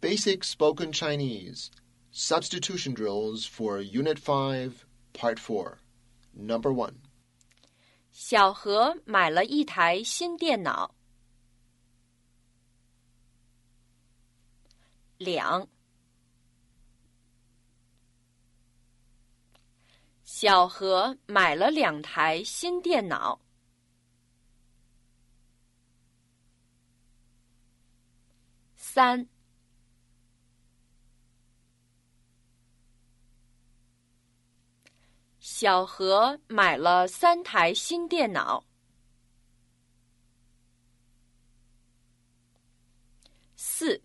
Basic Spoken Chinese Substitution Drills for Unit 5, Part 4. Number 1. 小何买了一台新电脑。2. 小何买了2台新电脑。3. 小何买了3台新电脑。4.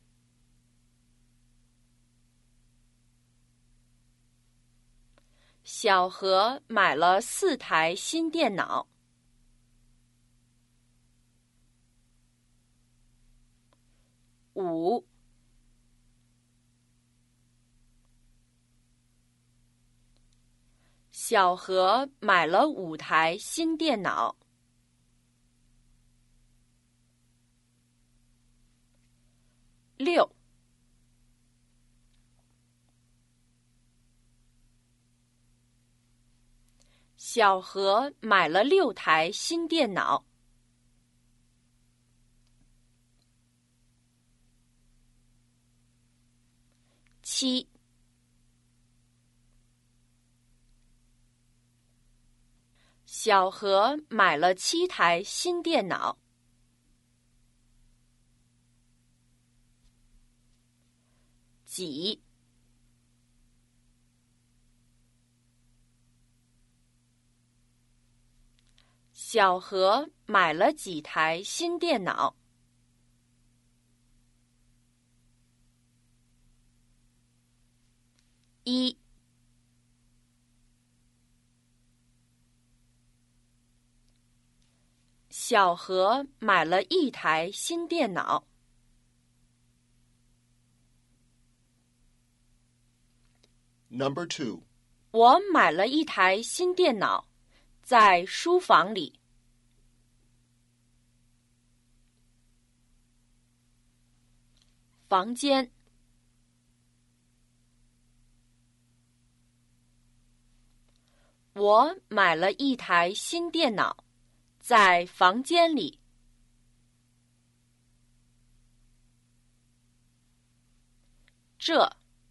小何买了4台新电脑。5. 小何买了5台新电脑。6. 小何买了6台新电脑。7. 小何买了7台新电脑。几？小何买了几台新电脑？1. 小何买了1台新电脑。 Number 2. 我买了1台新电脑，在书房里。房间。我买了1台新电脑，在房间里。这。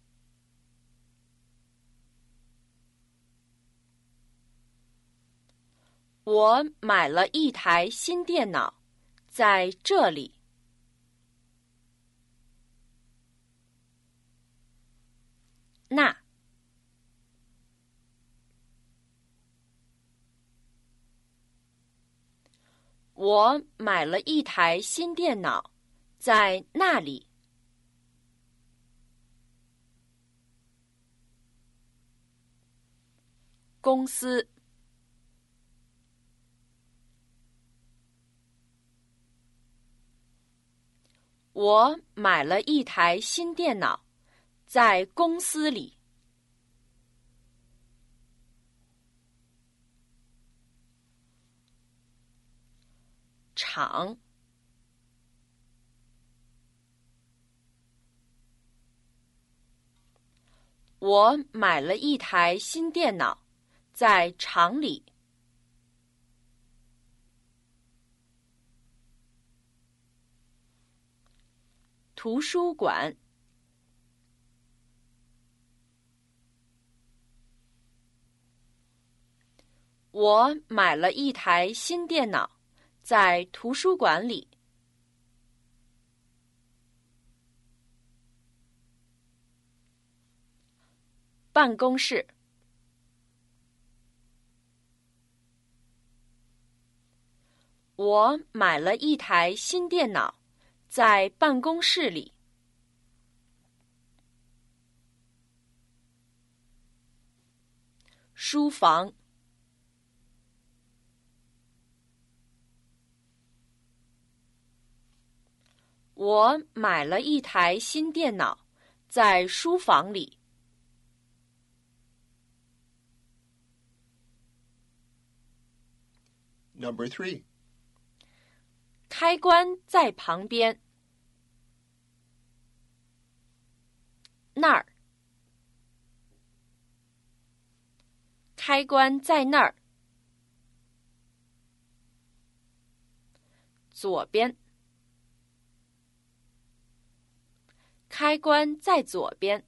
我买了1台新电脑，在这里。那。我买了1台新电脑，在那里。公司。我买了1台新电脑，在公司里。厂。我买了1台新电脑，在厂里。图书馆。我买了1台新电脑，在图书馆里。办公室。我买了1台新电脑，在办公室里。书房。我买了1台新电脑，在书房里。 Number 3. 开关在旁边。 那儿。开关在那儿。左边。开关在左边。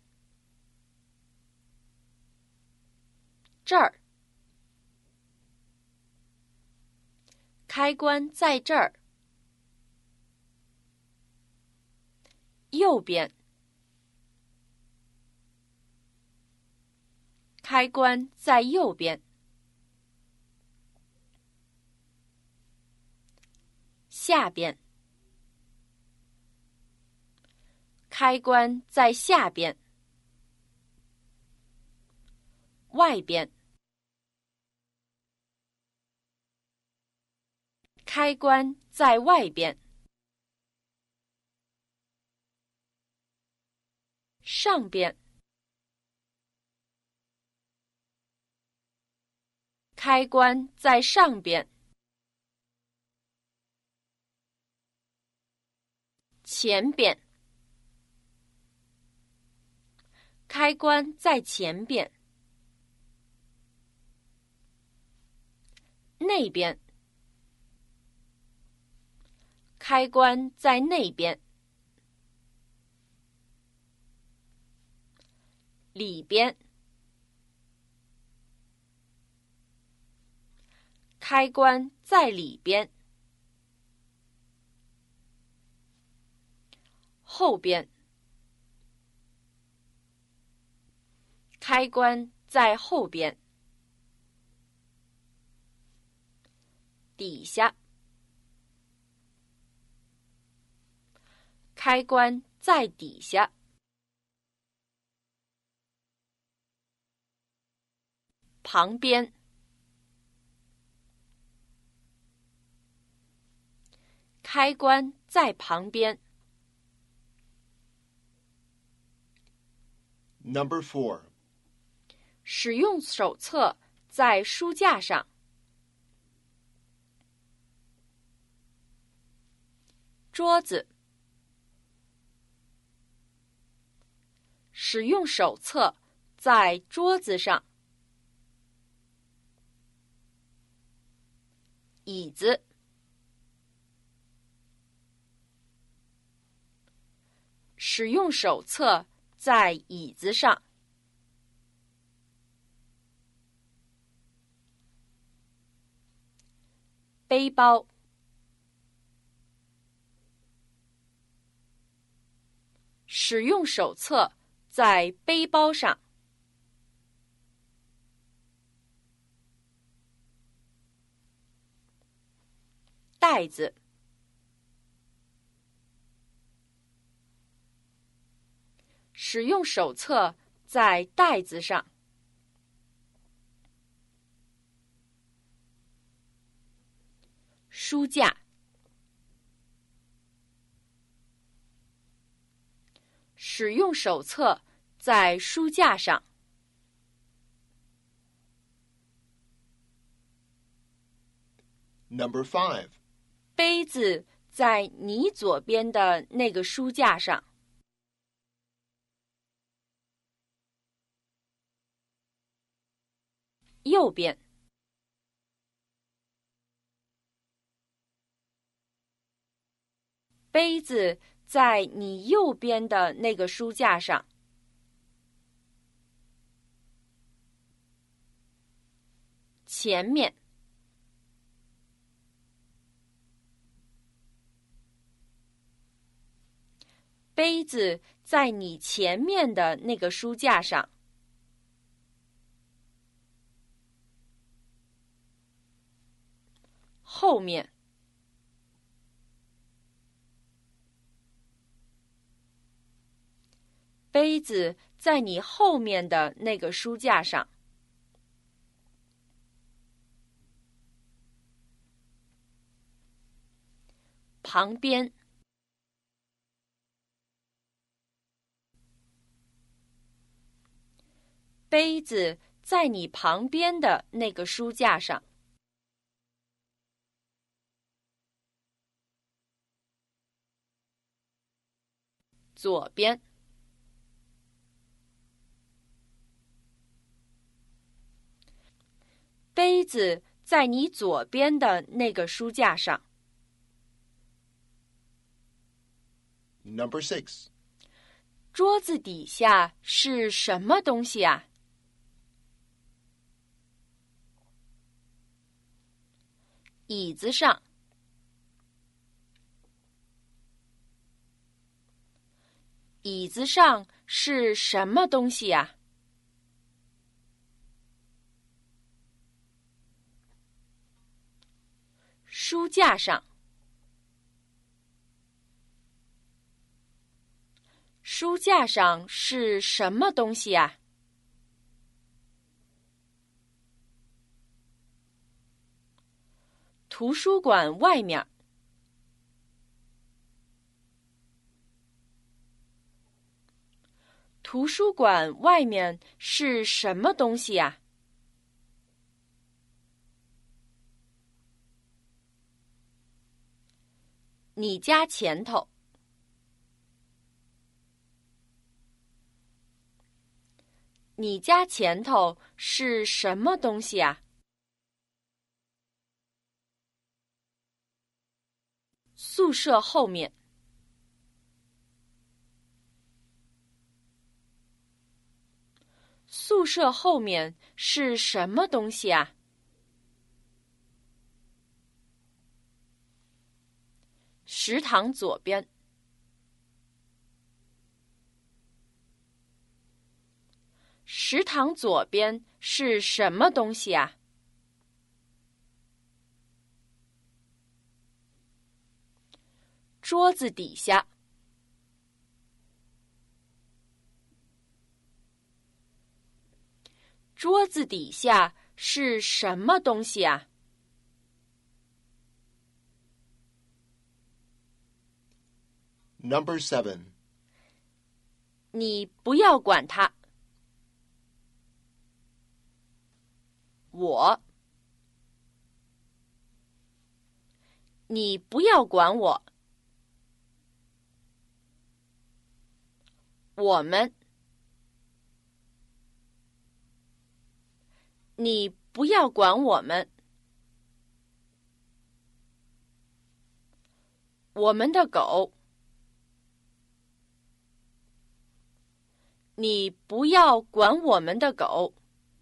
这儿。开关在这儿。右边。开关在右边。下边。开关在下边。外边。开关在外边。上边。开关在上边。前边。开关在前边。那边。开关在那边。里边。开关在里边。后边。开关在后边。底下。开关在底下。旁边。开关在旁边。 Number 4. 使用手册在书架上。桌子。使用手册在桌子上。椅子。使用手册在椅子上。背包。使用手册在背包上。袋子。使用手册在袋子上。书架。使用手册在书架上。 Number 5. 杯子在你左边的那个书架上。右边。杯子在你右边的那个书架上。前面。杯子在你前面的那个书架上。后面。杯子在你后面的那个书架上。旁边。杯子在你旁边的那个书架上。左边。 杯子在你左边的那个书架上。 Number 6. 桌子底下是什么东西啊？椅子上。椅子上是什么东西呀？书架上。书架上是什么东西呀？图书馆外面。图书馆外面是什么东西呀？你家前头。你家前头是什么东西啊？宿舍后面。宿舍后面是什么东西啊？食堂左边。食堂左边是什么东西啊？桌子底下。桌子底下是什么东西啊？ Number 7. 你不要管它。我。你不要管我。我们。你不要管我们。我们的狗。你不要管我们的狗。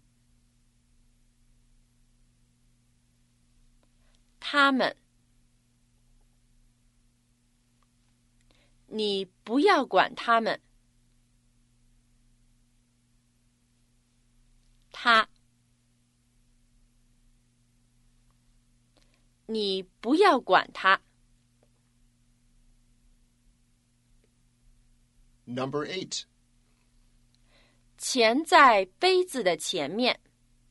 他们。你不要管他们。他。你不要管他。 Number 8. 钱在杯子的前面。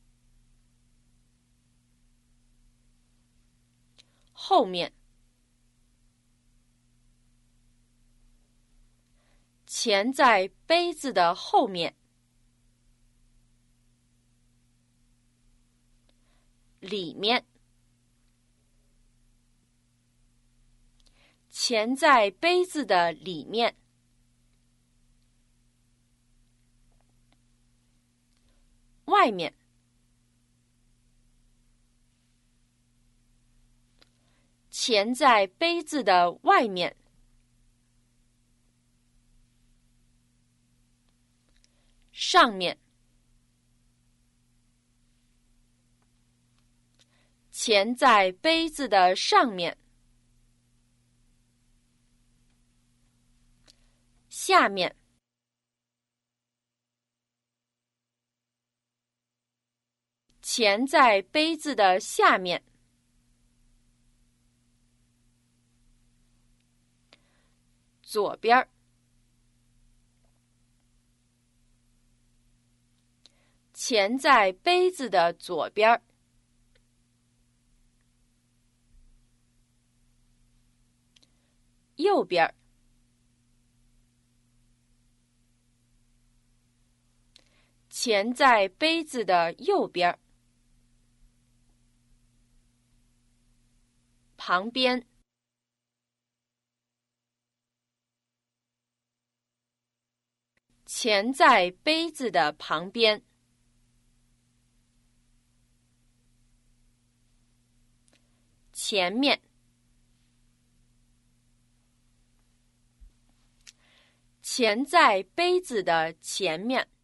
后面。钱在杯子的后面。里面。钱在杯子的里面。外面。钱在杯子的外面。上面。钱在杯子的上面。下面。钱在杯子的下面。左边儿。钱在杯子的左边儿。右边儿。钱在杯子的右边儿。旁边。钱在杯子的旁边。 前面。钱在杯子的前面。